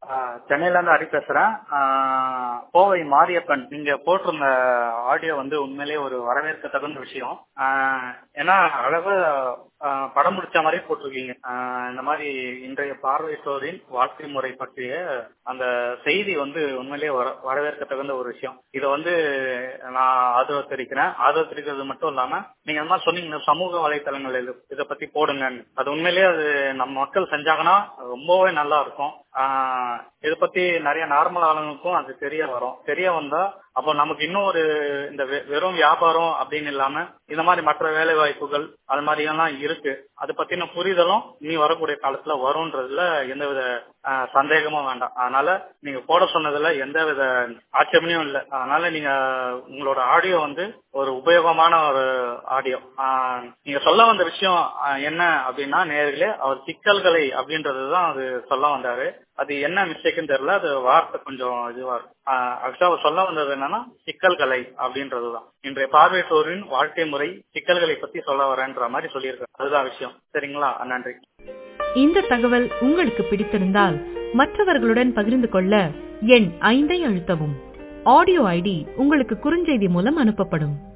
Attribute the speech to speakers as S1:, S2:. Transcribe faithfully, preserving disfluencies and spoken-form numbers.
S1: ஆஹ் சென்னையில இருந்து ஹரி பேசுறேன். ஆஹ் கோவை மாரியப்பன், நீங்க போட்டிருந்த ஆடியோ வந்து உண்மையிலேயே ஒரு வரவேற்க தகுந்த விஷயம். ஆஹ் ஏன்னா அழகா ஆஹ் படம் முடிச்ச மாதிரி போட்டிருக்கீங்க. ஆஹ் இந்த மாதிரி இன்றைய பார்வையற்றோரின் வாழ்க்கை முறை பற்றிய அந்த செய்தி வந்து உண்மையிலேயே வர- வரவேற்க தகுந்த ஒரு விஷயம். இதை வந்து நான் ஆதரவு தெரிவிக்கிறேன். ஆதரவு தெரிவிக்கிறது மட்டும் இல்லாம நீங்க இந்த மாதிரி சொன்னீங்க சமூக வலைத்தளங்கள் இது இதை பத்தி போடுங்க. அது உண்மையிலேயே அது நம்ம மக்கள் செஞ்சாங்கன்னா ரொம்பவே நல்லா இருக்கும். ஆஹ் இதை பத்தி நிறைய நார்மல் ஆளுங்களுக்கும் அது தெரிய வரும். தெரிய வந்தா அப்போ நமக்கு இன்னும் ஒரு இந்த வெ- வெறும் வியாபாரம் அப்படின்னு இல்லாம இந்த மாதிரி மற்ற வேலை வாய்ப்புகள் அது மாதிரி எல்லாம் இருக்கு. அதை பத்தின புரிதலும் இனி வரக்கூடிய காலத்துல வரும்ன்றதுல எந்தவித ஆஹ், சந்தேகமும் வேண்டாம். அதனால நீங்க போட சொன்னதுல எந்தவித ஆட்சேபனையும் இல்லை. அதனால நீங்க உங்களோட ஆடியோ வந்து ஒரு உபயோகமான ஒரு ஆடியோ. ஆஹ், நீங்க சொல்ல வந்த விஷயம் ஆஹ், என்ன அப்படின்னா நேர்களே அவர் சிக்கல்களை அப்படின்றதுதான் அது சொல்ல வந்தாரு. அது என்ன மிஸ்டேக்குன்னு தெரியல. அது வார்த்தை கொஞ்சம் இதுவா இருக்கும். ஆக்சுவலா அவர் சொல்ல வந்தது என்னன்னா சிக்கல்களை அப்படின்றதுதான். இன்றைய பார்வையற்றோரின் வாழ்க்கை முறை சிக்கல்களை பத்தி சொல்ல வரேன்ற மாதிரி சொல்லியிருக்காரு. அதுதான் விஷயம். சரிங்களா? நன்றி.
S2: இந்த தகவல் உங்களுக்கு பிடித்திருந்தால் மற்றவர்களுடன் பகிர்ந்து கொள்ள எண் ஐந்தை அழுத்தவும். ஆடியோ ஐடி உங்களுக்கு குறுஞ்செய்தி மூலம் அனுப்பப்படும்.